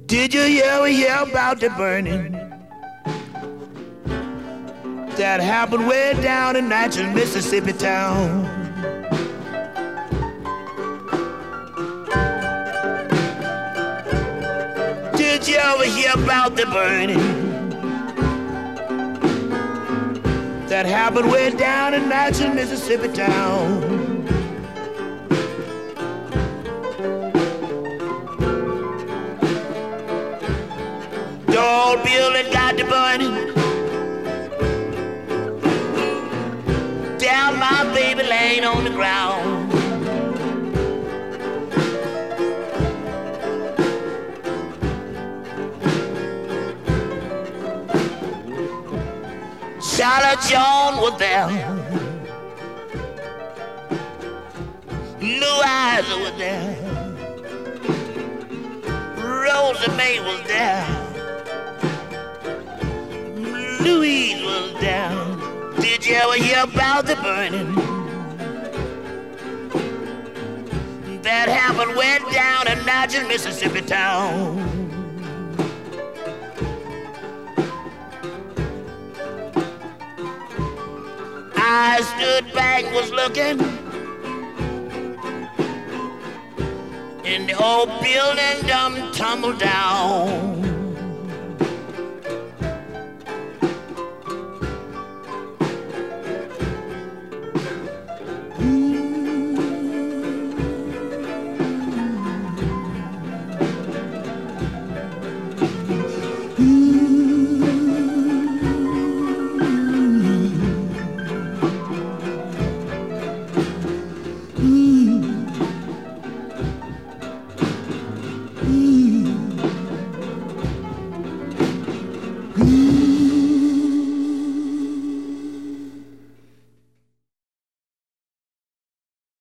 Did you ever hear about the burning that happened way down in Natchez, Mississippi town? Did you ever hear about the burning that happened way down in Natchez, Mississippi town? The old building got the burning down my baby lane on the ground. Charlotte Jones was there, Blue Eyes was there, Rosa May was there, Louise was down. Did you ever hear about the burning that happened way down in Natchez, Mississippi town? I stood back, was looking, and the old building done tumbled down.